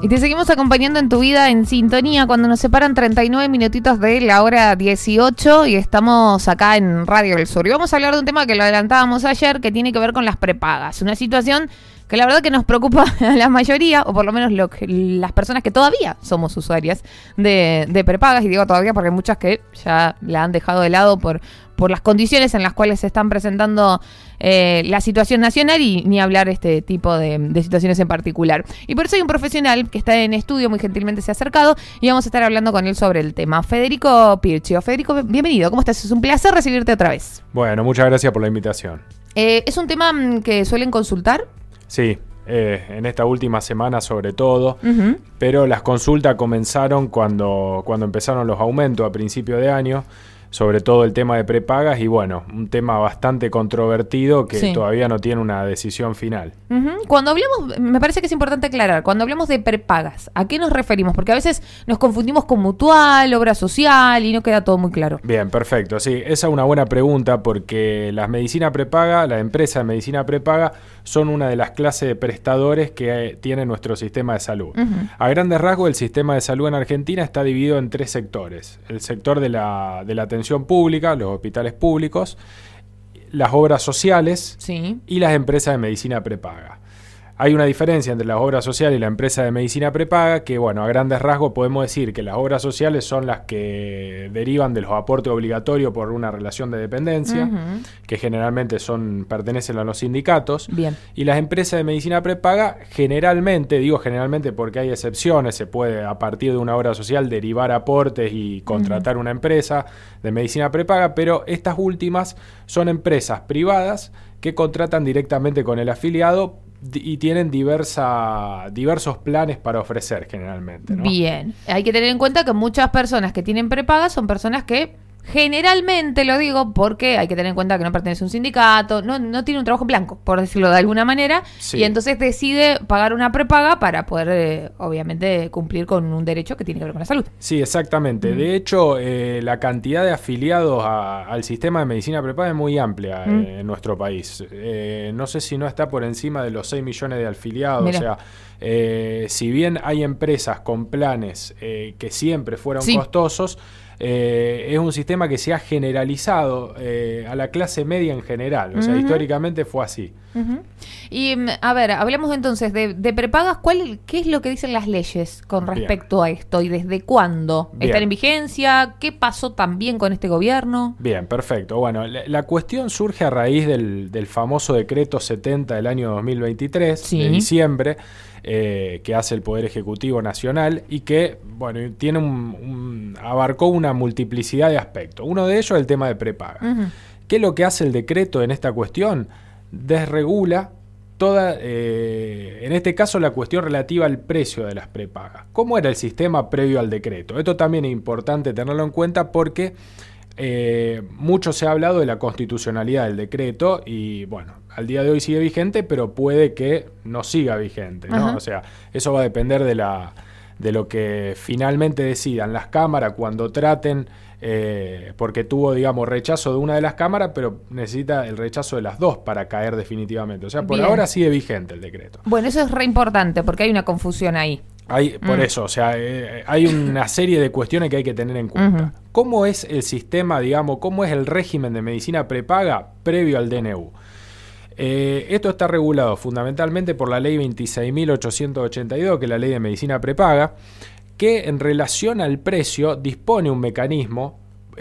Y te seguimos acompañando en tu vida en sintonía cuando nos separan 39 minutitos de la hora 18 y estamos acá en Radio del Sur. Y vamos a hablar de un tema que lo adelantábamos ayer, que tiene que ver con las prepagas. Una situación que la verdad que nos preocupa a la mayoría, o por lo menos las personas que todavía somos usuarias de prepagas. Y digo todavía porque hay muchas que ya la han dejado de lado por las condiciones en las cuales se están presentando la situación nacional y ni hablar este tipo de situaciones en particular. Y por eso hay un profesional que está en estudio, muy gentilmente se ha acercado y vamos a estar hablando con él sobre el tema. Federico Pircio. Federico, bienvenido. ¿Cómo estás? Es un placer recibirte otra vez. Bueno, muchas gracias por la invitación. ¿Es un tema que suelen consultar? Sí, en esta última semana sobre todo, pero las consultas comenzaron cuando empezaron los aumentos a principio de año, sobre todo el tema de prepagas y bueno, un tema bastante controvertido que todavía no tiene una decisión final. Cuando hablamos, me parece que es importante aclarar, cuando hablamos de prepagas, ¿a qué nos referimos? Porque a veces nos confundimos con mutual, obra social y no queda todo muy claro. Bien, perfecto. Sí, esa es una buena pregunta porque las medicinas prepaga, la empresa de medicina prepaga, son una de las clases de prestadores que tiene nuestro sistema de salud. A grandes rasgos, el sistema de salud en Argentina está dividido en tres sectores. El sector de la atención pública, los hospitales públicos, las obras sociales y las empresas de medicina prepaga. Hay una diferencia entre las obras sociales y la empresa de medicina prepaga que, bueno, a grandes rasgos podemos decir que las obras sociales son las que derivan de los aportes obligatorios por una relación de dependencia, que generalmente pertenecen a los sindicatos. Bien. Y las empresas de medicina prepaga generalmente, digo generalmente porque hay excepciones, se puede a partir de una obra social derivar aportes y contratar una empresa de medicina prepaga, pero estas últimas son empresas privadas que contratan directamente con el afiliado y tienen diversos planes para ofrecer generalmente, ¿no? Bien, hay que tener en cuenta que muchas personas que tienen prepagas son personas que generalmente, lo digo porque hay que tener en cuenta que no pertenece a un sindicato, no tiene un trabajo en blanco, por decirlo de alguna manera, y entonces decide pagar una prepaga para poder, obviamente, cumplir con un derecho que tiene que ver con la salud. Sí, exactamente. De hecho, la cantidad de afiliados al sistema de medicina prepaga es muy amplia en nuestro país. No sé si no está por encima de los 6 millones de afiliados. Mirá. O sea, si bien hay empresas con planes que siempre fueron costosos, es un sistema que se ha generalizado a la clase media en general. O sea, históricamente fue así. Y, a ver, hablemos entonces de prepagas. ¿Qué es lo que dicen las leyes con respecto a esto? ¿Y desde cuándo están en vigencia? ¿Qué pasó también con este gobierno? Bien, perfecto. Bueno, la cuestión surge a raíz del famoso decreto 70 del año 2023, de diciembre, que hace el Poder Ejecutivo Nacional y que, bueno, tiene abarcó una multiplicidad de aspectos. Uno de ellos es el tema de prepaga. ¿Qué es lo que hace el decreto en esta cuestión? Desregula toda, en este caso, la cuestión relativa al precio de las prepagas. ¿Cómo era el sistema previo al decreto? Esto también es importante tenerlo en cuenta porque mucho se ha hablado de la constitucionalidad del decreto y, bueno, al día de hoy sigue vigente, pero puede que no siga vigente, ¿no? O sea, eso va a depender de lo que finalmente decidan las cámaras cuando traten, porque tuvo, digamos, rechazo de una de las cámaras, pero necesita el rechazo de las dos para caer definitivamente. O sea, por ahora sigue vigente el decreto. Bueno, eso es re importante porque hay una confusión ahí. Por eso, o sea, hay una serie de cuestiones que hay que tener en cuenta. ¿Cómo es el sistema, digamos, cómo es el régimen de medicina prepaga previo al DNU? Esto está regulado fundamentalmente por la ley 26.882, que es la ley de medicina prepaga, que en relación al precio dispone un mecanismo,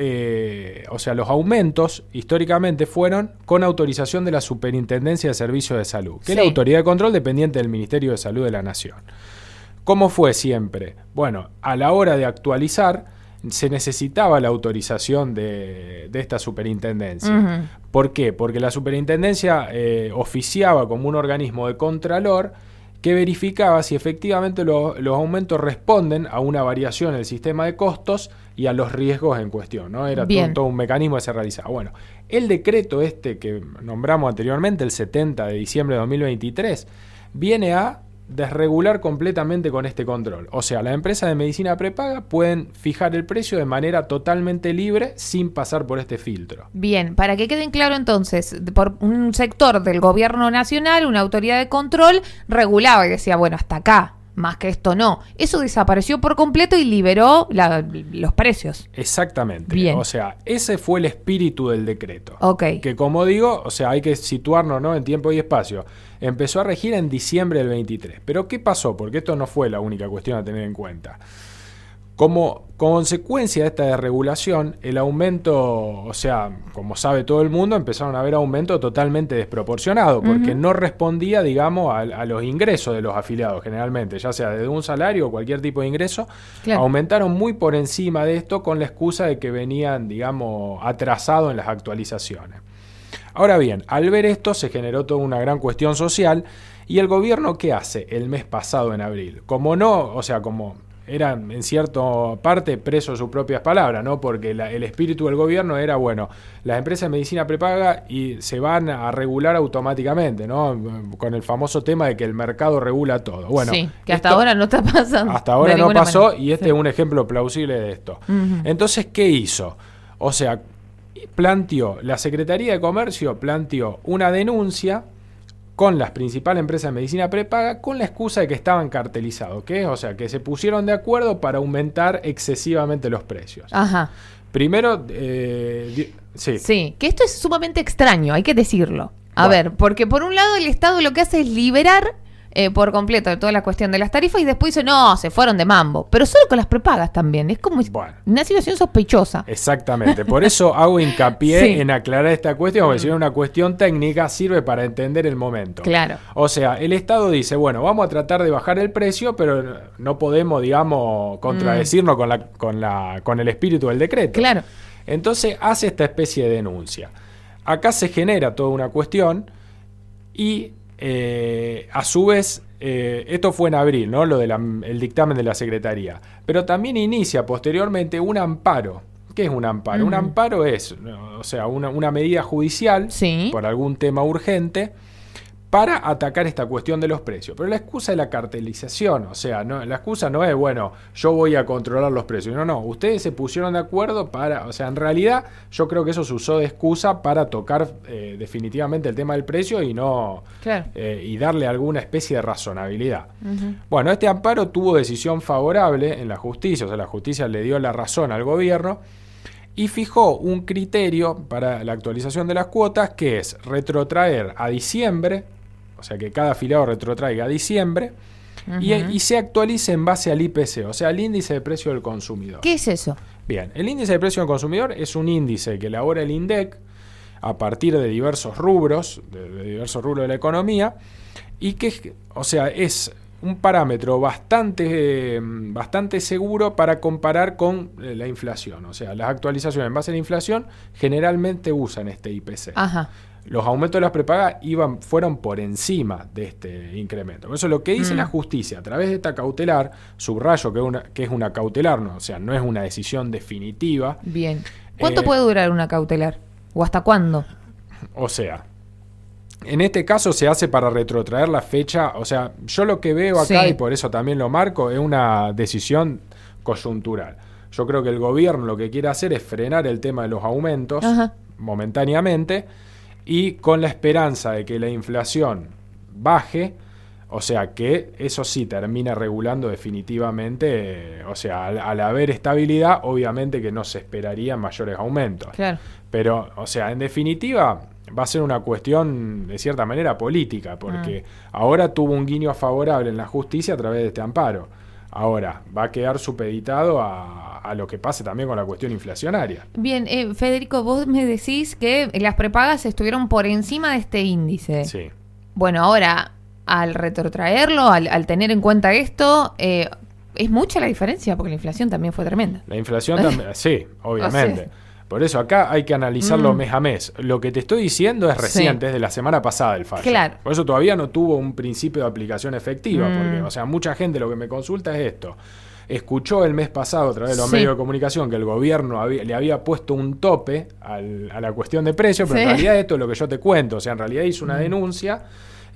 o sea, los aumentos históricamente fueron con autorización de la Superintendencia de Servicios de Salud, que es la autoridad de control dependiente del Ministerio de Salud de la Nación. ¿Cómo fue siempre? Bueno, a la hora de actualizar se necesitaba la autorización de esta superintendencia. ¿Por qué? Porque la superintendencia oficiaba como un organismo de contralor que verificaba si efectivamente los aumentos responden a una variación en el sistema de costos y a los riesgos en cuestión, ¿no? Era todo un mecanismo que se realizaba. Bueno, el decreto que nombramos anteriormente, el 70 de diciembre de 2023, viene a desregular completamente con este control. O sea, las empresas de medicina prepaga pueden fijar el precio de manera totalmente libre sin pasar por este filtro. Bien, para que queden claro entonces, por un sector del gobierno nacional, una autoridad de control regulaba y decía, bueno, hasta acá. más que esto no. Eso desapareció por completo y liberó los precios. Exactamente. Bien. O sea, ese fue el espíritu del decreto. Ok. Que como digo, o sea, hay que situarnos, ¿no?, en tiempo y espacio. Empezó a regir en diciembre del 23. Pero ¿qué pasó? Porque esto no fue la única cuestión a tener en cuenta. Como consecuencia de esta desregulación, el aumento, o sea, como sabe todo el mundo, empezaron a haber aumento totalmente desproporcionado, porque no respondía, digamos, a los ingresos de los afiliados generalmente, ya sea desde un salario o cualquier tipo de ingreso. Claro. Aumentaron muy por encima de esto con la excusa de que venían, digamos, atrasados en las actualizaciones. Ahora bien, al ver esto se generó toda una gran cuestión social y el gobierno, ¿qué hace el mes pasado en abril? Como no, o sea, como era en cierta parte preso de sus propias palabras, ¿no? Porque el espíritu del gobierno era, bueno, las empresas de medicina prepaga y se van a regular automáticamente, ¿no? Con el famoso tema de que el mercado regula todo. Bueno, sí, que hasta ahora no está pasando. Hasta ahora no pasó manera. Y este es un ejemplo plausible de esto. Entonces, ¿qué hizo? O sea, la Secretaría de Comercio planteó una denuncia con las principales empresas de medicina prepaga con la excusa de que estaban cartelizados, que es, o sea, que se pusieron de acuerdo para aumentar excesivamente los precios. Ajá. Primero, sí, que esto es sumamente extraño, hay que decirlo. A ver, porque por un lado el Estado lo que hace es liberar por completo toda la cuestión de las tarifas y después dice, no, se fueron de mambo. Pero solo con las prepagas también. Es como una situación sospechosa. Exactamente. Por eso hago hincapié en aclarar esta cuestión, porque si es una cuestión técnica, sirve para entender el momento. Claro. O sea, el Estado dice, bueno, vamos a tratar de bajar el precio, pero no podemos, digamos, contradecirnos con el espíritu del decreto. Claro. Entonces hace esta especie de denuncia. Acá se genera toda una cuestión y a su vez, esto fue en abril, ¿no? Lo del dictamen de la Secretaría. Pero también inicia posteriormente un amparo. ¿Qué es un amparo? Un amparo es, o sea, una medida judicial por algún tema urgente para atacar esta cuestión de los precios. Pero la excusa es la cartelización, o sea, no, la excusa no es, bueno, yo voy a controlar los precios. No, ustedes se pusieron de acuerdo para, o sea, en realidad yo creo que eso se usó de excusa para tocar definitivamente el tema del precio y no y darle alguna especie de razonabilidad. Bueno, este amparo tuvo decisión favorable en la justicia, o sea, la justicia le dio la razón al gobierno y fijó un criterio para la actualización de las cuotas que es retrotraer a diciembre. O sea, que cada afiliado retrotraiga a diciembre y se actualice en base al IPC, o sea, al índice de precio del consumidor. ¿Qué es eso? Bien, el índice de precio del consumidor es un índice que elabora el INDEC a partir de diversos rubros, de la economía, y que, o sea, es un parámetro bastante seguro para comparar con la inflación. O sea, las actualizaciones en base a la inflación generalmente usan este IPC. Ajá. Los aumentos de las prepagas fueron por encima de este incremento. Por eso lo que dice la justicia a través de esta cautelar, subrayo que es una cautelar, ¿no? O sea, no es una decisión definitiva. Bien. ¿Cuánto puede durar una cautelar? ¿O hasta cuándo? O sea, en este caso se hace para retrotraer la fecha. O sea, yo lo que veo acá, y por eso también lo marco, es una decisión coyuntural. Yo creo que el gobierno lo que quiere hacer es frenar el tema de los aumentos momentáneamente, y con la esperanza de que la inflación baje, o sea que eso sí termina regulando definitivamente, o sea, al haber estabilidad, obviamente que no se esperarían mayores aumentos. Claro. Pero, o sea, en definitiva va a ser una cuestión de cierta manera política, porque ahora tuvo un guiño favorable en la justicia a través de este amparo. Ahora, va a quedar supeditado a lo que pase también con la cuestión inflacionaria. Bien, Federico, vos me decís que las prepagas estuvieron por encima de este índice. Sí. Bueno, ahora, al retrotraerlo, al tener en cuenta esto, es mucha la diferencia, porque la inflación también fue tremenda. La inflación también, sí, obviamente. O sea, por eso acá hay que analizarlo mes a mes. Lo que te estoy diciendo es reciente, es de la semana pasada el fallo. Claro. Por eso todavía no tuvo un principio de aplicación efectiva, porque, o sea, mucha gente lo que me consulta es esto. Escuchó el mes pasado a través de los medios de comunicación que el gobierno le había puesto un tope a la cuestión de precios, pero en realidad esto es lo que yo te cuento. O sea, en realidad hizo una denuncia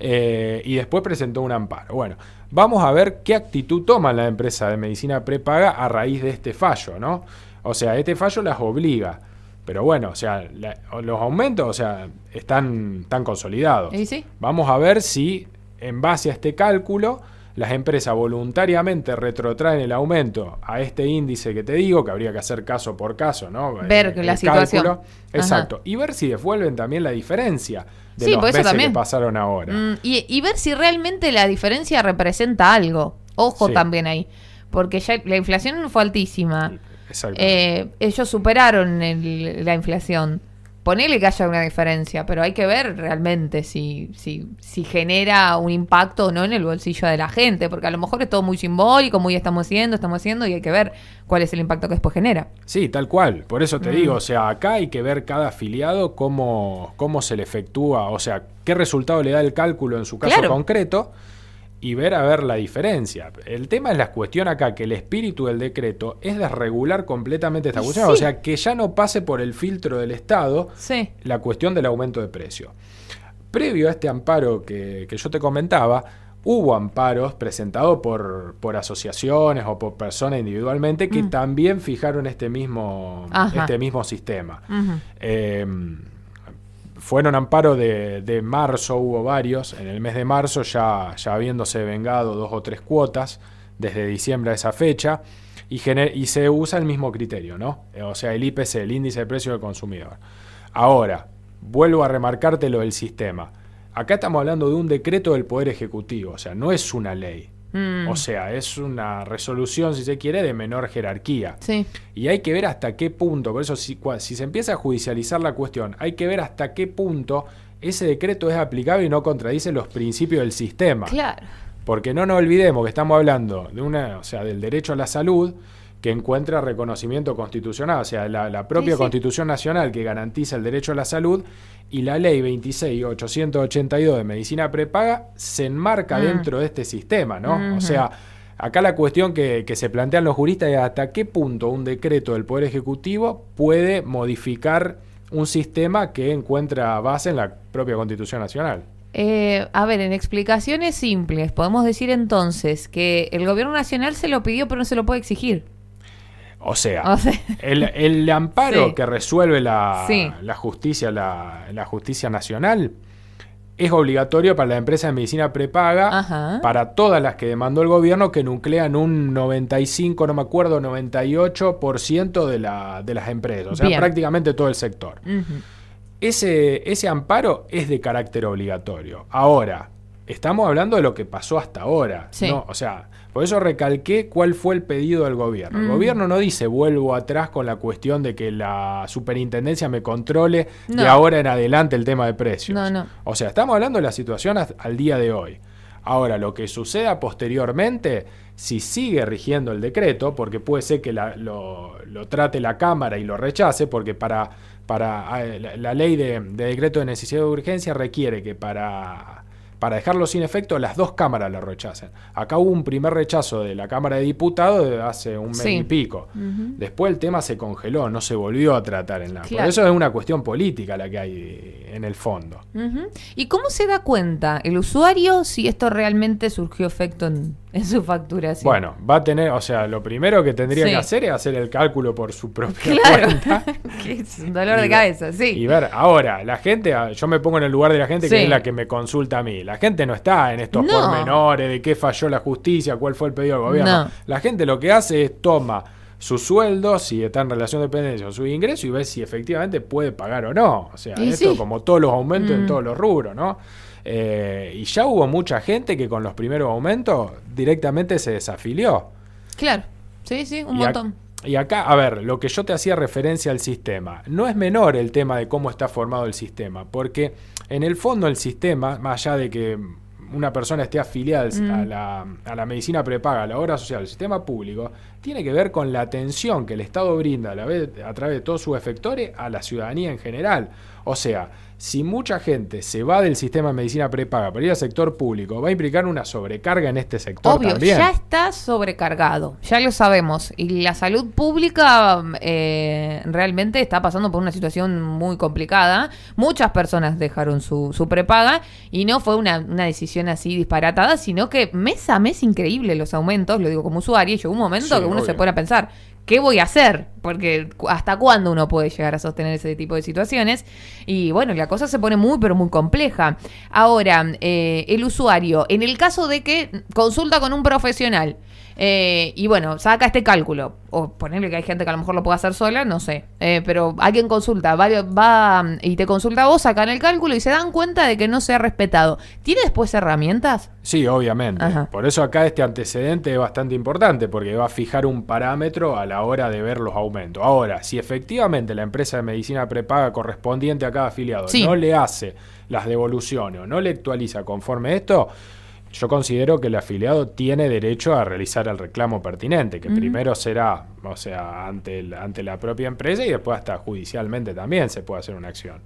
y después presentó un amparo. Bueno, vamos a ver qué actitud toma la empresa de medicina prepaga a raíz de este fallo, ¿no? O sea, este fallo las obliga. Pero bueno, o sea, los aumentos, o sea, están consolidados. ¿Y sí? Vamos a ver si, en base a este cálculo, las empresas voluntariamente retrotraen el aumento a este índice que te digo, que habría que hacer caso por caso, ¿no? Ver la situación. Cálculo, exacto. Y ver si devuelven también la diferencia de los por eso meses también. que pasaron ahora. Y ver si realmente la diferencia representa algo. Ojo también ahí. Porque ya la inflación fue altísima. Exacto. Ellos superaron la inflación. Ponele que haya una diferencia, pero hay que ver realmente si genera un impacto o no en el bolsillo de la gente, porque a lo mejor es todo muy simbólico, muy estamos haciendo, y hay que ver cuál es el impacto que después genera. Sí, tal cual. Por eso te digo, o sea, acá hay que ver cada afiliado cómo se le efectúa, o sea, qué resultado le da el cálculo en su caso concreto, y ver la diferencia. El tema es la cuestión acá, que el espíritu del decreto es desregular completamente esta cuestión, o sea, que ya no pase por el filtro del Estado la cuestión del aumento de precio. Previo a este amparo que yo te comentaba, hubo amparos presentados por asociaciones o por personas individualmente que también fijaron este mismo sistema. Fueron amparos de marzo, hubo varios, en el mes de marzo ya habiéndose vengado 2 o 3 cuotas desde diciembre a esa fecha, y se usa el mismo criterio, ¿no? O sea, el IPC, el índice de precio del consumidor. Ahora, vuelvo a remarcarte lo del sistema. Acá estamos hablando de un decreto del Poder Ejecutivo, o sea, no es una ley. O sea, es una resolución, si se quiere, de menor jerarquía. Sí. Y hay que ver hasta qué punto, por eso si se empieza a judicializar la cuestión, hay que ver hasta qué punto ese decreto es aplicable y no contradice los principios del sistema. Claro. Porque no nos olvidemos que estamos hablando del derecho a la salud, que encuentra reconocimiento constitucional, o sea, la propia Constitución Nacional que garantiza el derecho a la salud, y la ley 26.882 de medicina prepaga se enmarca dentro de este sistema, ¿no? O sea, acá la cuestión que se plantean los juristas es hasta qué punto un decreto del Poder Ejecutivo puede modificar un sistema que encuentra base en la propia Constitución Nacional. A ver, en explicaciones simples, podemos decir entonces que el gobierno nacional se lo pidió pero no se lo puede exigir. O sea, el amparo que resuelve la justicia nacional es obligatorio para las empresas de medicina prepaga, para todas las que demandó el gobierno, que nuclean un 95, no me acuerdo, 98% de las empresas, o sea, prácticamente todo el sector. Ese amparo es de carácter obligatorio. Ahora, estamos hablando de lo que pasó hasta ahora, ¿no? O sea, por eso recalqué cuál fue el pedido del gobierno. El gobierno no dice vuelvo atrás con la cuestión de que la superintendencia me controle de ahora en adelante el tema de precios. No. O sea, estamos hablando de la situación al día de hoy. Ahora, lo que suceda posteriormente, si sigue rigiendo el decreto, porque puede ser que lo trate la Cámara y lo rechace, porque para la ley de decreto de necesidad de urgencia requiere que para dejarlo sin efecto las 2 cámaras lo rechacen. Acá hubo un primer rechazo de la Cámara de Diputados de hace un mes y pico. Después el tema se congeló, no se volvió a tratar en la... Por eso es una cuestión política la que hay en el fondo. ¿Y cómo se da cuenta el usuario si esto realmente surgió efecto en su facturación? Bueno, va a tener, o sea, lo primero que tendría que hacer es hacer el cálculo por su propia cuenta. Que es un dolor de cabeza, Y ver, ahora, la gente, yo me pongo en el lugar de la gente que es la que me consulta a mí. La gente no está en estos pormenores de qué falló la justicia, cuál fue el pedido del gobierno. La gente lo que hace es toma su sueldo, si está en relación de dependencia o su ingreso, y ve si efectivamente puede pagar o no. O sea, esto como todos los aumentos en todos los rubros, ¿no? Y ya hubo mucha gente que con los primeros aumentos directamente se desafilió. Claro, sí, un montón. Y acá, a ver, lo que yo te hacía referencia al sistema, no es menor el tema de cómo está formado el sistema, porque en el fondo el sistema, más allá de que una persona esté afiliada a la medicina prepaga, a la obra social, al sistema público, tiene que ver con la atención que el Estado brinda a través de todos sus efectores a la ciudadanía en general. O sea, si mucha gente se va del sistema de medicina prepaga para ir al sector público, va a implicar una sobrecarga en este sector. Obvio, también. Ya está sobrecargado, ya lo sabemos. Y la salud pública realmente está pasando por una situación muy complicada. Muchas personas dejaron su prepaga y no fue una decisión así disparatada, sino que mes a mes increíble los aumentos, lo digo como usuario, y llegó un momento que uno se pone a pensar, ¿qué voy a hacer? Porque ¿hasta cuándo uno puede llegar a sostener ese tipo de situaciones? Y bueno, la cosa se pone muy, pero muy compleja. Ahora, el usuario, en el caso de que consulta con un profesional, y bueno, saca este cálculo, o ponerle que hay gente que a lo mejor lo puede hacer sola, no sé, pero alguien consulta, va y te consulta a vos, sacan el cálculo y se dan cuenta de que no se ha respetado. ¿Tiene después herramientas? Sí, obviamente. Ajá. Por eso acá este antecedente es bastante importante, porque va a fijar un parámetro a la hora de ver los aumentos. Ahora, si efectivamente la empresa de medicina prepaga correspondiente a cada afiliado sí. no le hace las devoluciones o no le actualiza conforme esto, yo considero que el afiliado tiene derecho a realizar el reclamo pertinente, que primero será, o sea, ante la propia empresa y después hasta judicialmente también se puede hacer una acción.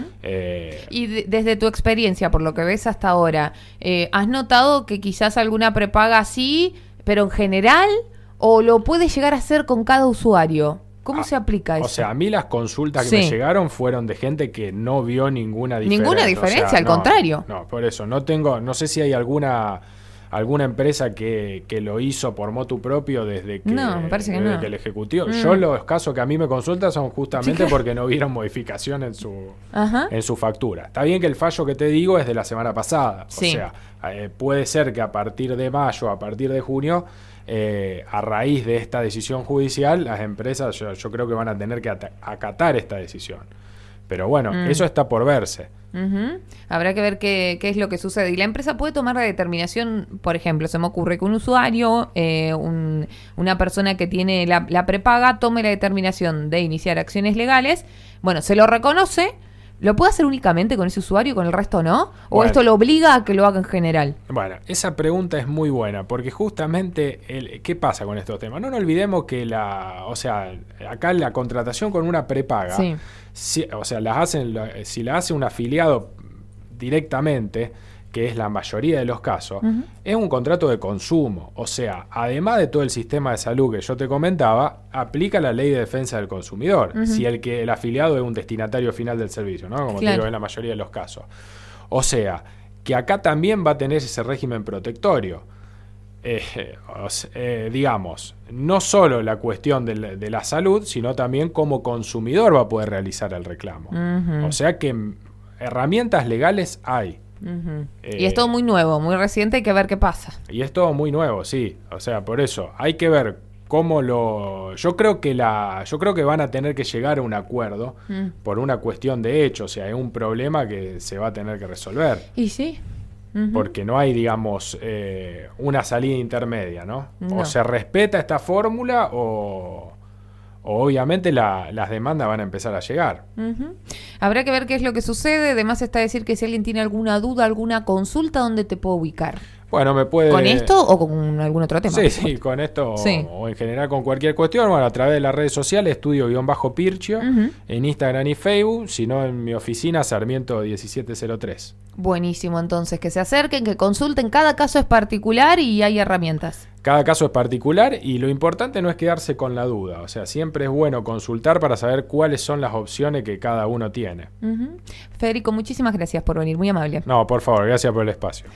Y desde tu experiencia, por lo que ves hasta ahora, ¿has notado que quizás alguna prepaga sí, pero en general, o lo puede llegar a hacer con cada usuario? ¿Cómo se aplica eso? O sea, a mí las consultas que me llegaron fueron de gente que no vio ninguna diferencia. Ninguna diferencia, o sea, al contrario. No, por eso, no sé si hay alguna empresa que lo hizo por motu propio desde que, me parece que que el ejecutivo. Yo los casos que a mí me consultan son justamente porque no vieron modificación en su factura. Está bien que el fallo que te digo es de la semana pasada. Sí. O sea, puede ser que a partir de mayo, a partir de junio, a raíz de esta decisión judicial, las empresas yo creo que van a tener que acatar esta decisión. Pero bueno, eso está por verse. Habrá que ver qué es lo que sucede. Y la empresa puede tomar la determinación, por ejemplo, se me ocurre que un usuario, una persona que tiene la prepaga, tome la determinación de iniciar acciones legales. Bueno, se lo reconoce. ¿Lo puede hacer únicamente con ese usuario y con el resto no? ¿O esto lo obliga a que lo haga en general? Bueno, esa pregunta es muy buena, porque justamente, ¿qué pasa con estos temas? No nos olvidemos que acá la contratación con una prepaga, si la hace un afiliado directamente, que es la mayoría de los casos, es un contrato de consumo. O sea, además de todo el sistema de salud que yo te comentaba, aplica la ley de defensa del consumidor, si el afiliado es un destinatario final del servicio, ¿no? Como te digo, en la mayoría de los casos. O sea, que acá también va a tener ese régimen protectorio. Digamos, no solo la cuestión de la salud, sino también como consumidor va a poder realizar el reclamo. O sea que herramientas legales hay. Y es todo muy nuevo, muy reciente, hay que ver qué pasa. Y es todo muy nuevo, sí. O sea, por eso hay que ver cómo yo creo que van a tener que llegar a un acuerdo por una cuestión de hecho. O sea, es un problema que se va a tener que resolver. Y sí. Porque no hay, digamos, una salida intermedia, ¿no? O se respeta esta fórmula o obviamente las demandas van a empezar a llegar. Habrá que ver qué es lo que sucede. Además está decir que si alguien tiene alguna duda, alguna consulta, ¿dónde te puedo ubicar? Bueno, me puede... ¿Con esto o con algún otro tema? Sí, con esto o en general con cualquier cuestión. Bueno, a través de las redes sociales, estudio-pirchio, en Instagram y Facebook, si no en mi oficina, Sarmiento 1703. Buenísimo, entonces, que se acerquen, que consulten. Cada caso es particular y hay herramientas. Cada caso es particular y lo importante no es quedarse con la duda. O sea, siempre es bueno consultar para saber cuáles son las opciones que cada uno tiene. Federico, muchísimas gracias por venir, muy amable. No, por favor, gracias por el espacio.